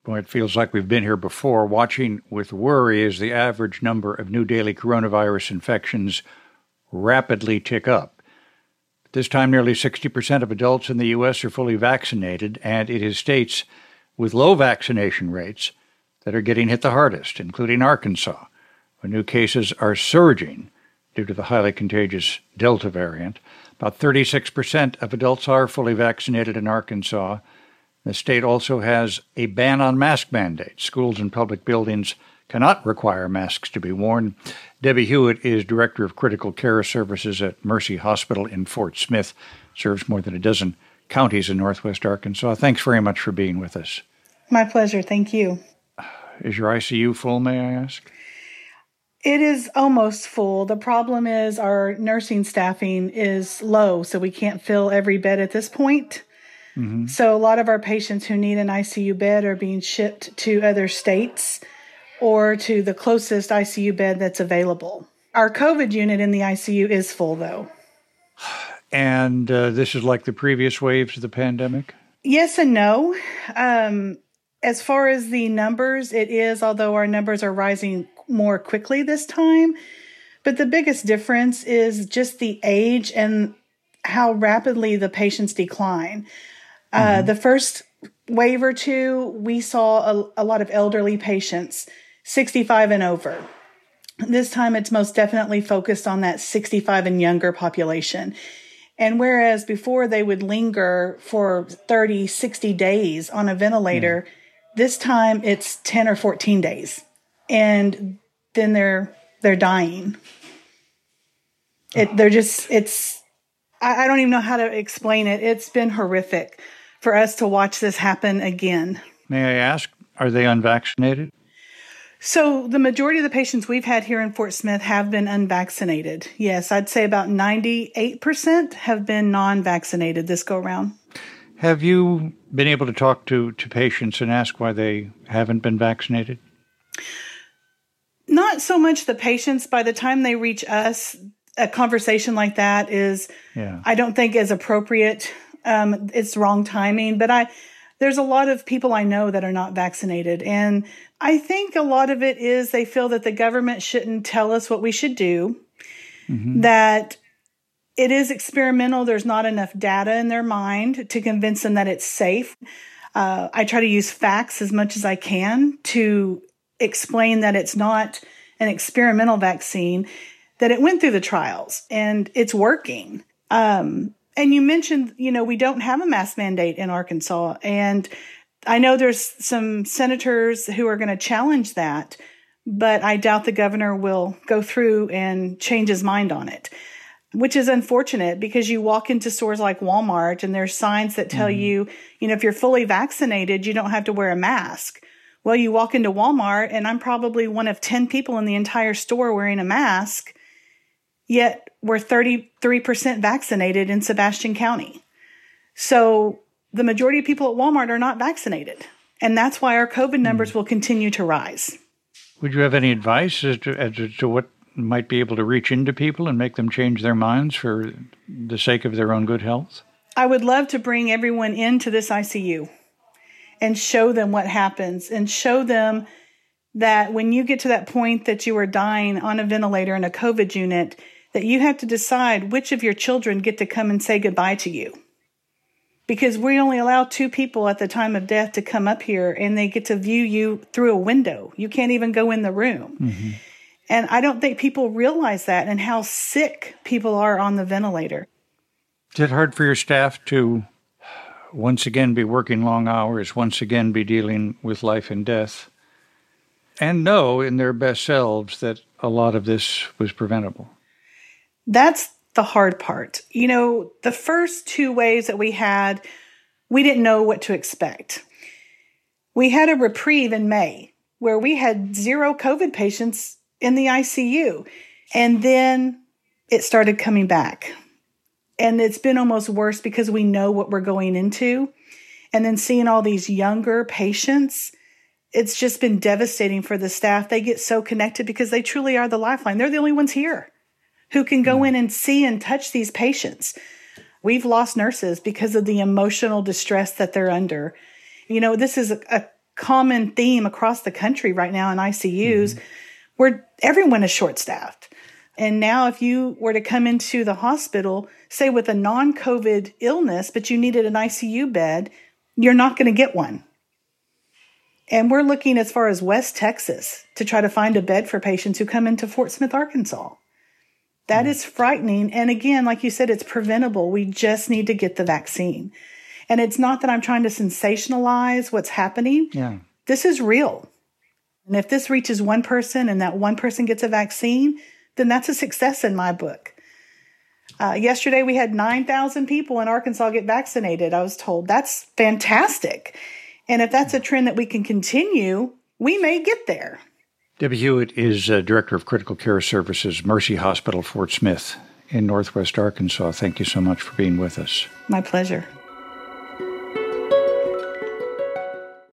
Boy, it feels like we've been here before, watching with worry as the average number of new daily coronavirus infections rapidly tick up. This time, nearly 60% of adults in the U.S. are fully vaccinated, and it is states with low vaccination rates that are getting hit the hardest, including Arkansas, where new cases are surging due to the highly contagious Delta variant. About 36% of adults are fully vaccinated in Arkansas. The state also has a ban on mask mandates. Schools and public buildings cannot require masks to be worn. Debbie Hewitt is Director of Critical Care Services at Mercy Hospital in Fort Smith, serves more than a dozen counties in northwest Arkansas. Thanks very much for being with us. My pleasure. Thank you. Is your ICU full, may I ask? It is almost full. The problem is our nursing staffing is low, so we can't fill every bed at this point. Mm-hmm. So a lot of our patients who need an ICU bed are being shipped to other states or to the closest ICU bed that's available. Our COVID unit in the ICU is full, though. And this is like the previous waves of the pandemic? Yes and no. As far as the numbers, it is, although our numbers are rising more quickly this time. But the biggest difference is just the age and how rapidly the patients decline. The first wave or two, we saw a lot of elderly patients, 65 and over. This time, it's most definitely focused on that 65 and younger population. And whereas before they would linger for 30, 60 days on a ventilator, this time it's 10 or 14 days. And then they're dying. I don't even know how to explain it. It's been horrific for us to watch this happen again. May I ask, are they unvaccinated? So the majority of the patients we've had here in Fort Smith have been unvaccinated. Yes, I'd say about 98% have been non-vaccinated this go-round. Have you been able to talk to patients and ask why they haven't been vaccinated? Not so much the patients. By the time they reach us, a conversation like that is, I don't think is appropriate. It's wrong timing. But there's a lot of people I know that are not vaccinated. And I think a lot of it is they feel that the government shouldn't tell us what we should do, that it is experimental. There's not enough data in their mind to convince them that it's safe. I try to use facts as much as I can to explain that it's not an experimental vaccine, that it went through the trials and it's working. And you mentioned, we don't have a mask mandate in Arkansas. And I know there's some senators who are going to challenge that, but I doubt the governor will go through and change his mind on it, which is unfortunate because you walk into stores like Walmart and there's signs that tell you, if you're fully vaccinated, you don't have to wear a mask. Well, you walk into Walmart and I'm probably one of 10 people in the entire store wearing a mask, yet we're 33% vaccinated in Sebastian County. So the majority of people at Walmart are not vaccinated. And that's why our COVID numbers will continue to rise. Would you have any advice as to what might be able to reach into people and make them change their minds for the sake of their own good health? I would love to bring everyone into this ICU and show them what happens and show them that when you get to that point that you are dying on a ventilator in a COVID unit, that you have to decide which of your children get to come and say goodbye to you. Because we only allow 2 people at the time of death to come up here and they get to view you through a window. You can't even go in the room. And I don't think people realize that and how sick people are on the ventilator. Is it hard for your staff to once again be working long hours, once again be dealing with life and death, and know in their best selves that a lot of this was preventable? That's the hard part. The first 2 waves that we had, we didn't know what to expect. We had a reprieve in May where we had 0 COVID patients in the ICU. And then it started coming back. And it's been almost worse because we know what we're going into. And then seeing all these younger patients, it's just been devastating for the staff. They get so connected because they truly are the lifeline. They're the only ones here who can go in and see and touch these patients. We've lost nurses because of the emotional distress that they're under. This is a common theme across the country right now in ICUs, where everyone is short-staffed. And now if you were to come into the hospital, say with a non-COVID illness, but you needed an ICU bed, you're not going to get one. And we're looking as far as West Texas to try to find a bed for patients who come into Fort Smith, Arkansas. That is frightening. And again, like you said, it's preventable. We just need to get the vaccine. And it's not that I'm trying to sensationalize what's happening. Yeah. This is real. And if this reaches one person and that one person gets a vaccine, then that's a success in my book. Yesterday, we had 9,000 people in Arkansas get vaccinated. I was told that's fantastic. And if that's a trend that we can continue, we may get there. Debbie Hewitt is Director of Critical Care Services, Mercy Hospital, Fort Smith in Northwest Arkansas. Thank you so much for being with us. My pleasure.